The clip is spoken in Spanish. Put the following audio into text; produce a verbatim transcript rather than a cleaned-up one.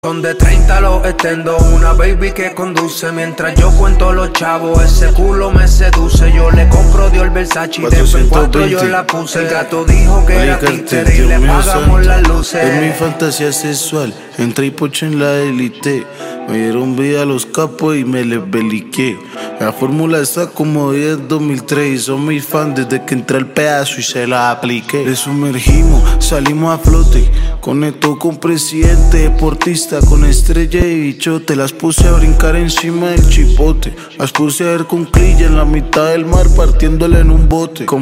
Son de treinta los extendo, una baby que conduce. Mientras yo cuento los chavos, ese culo me seduce. Yo le compro Dior Versace y después en cuatro yo la puse. El gato dijo que era Twitter y le pagamos las luces. Es mi fantasía sexual, entré y poché en la élite. Me dieron vida a los capos y me les beliqué. La fórmula está como diez dos mil tres y son mis fans desde que entré al pedazo y se la apliqué. Le sumergimos, salimos a flote. Conectó con presidente, deportista, con estrella y bichote. Las puse a brincar encima del chipote. Las puse a ver con clilla en la mitad del mar partiéndole en un bote.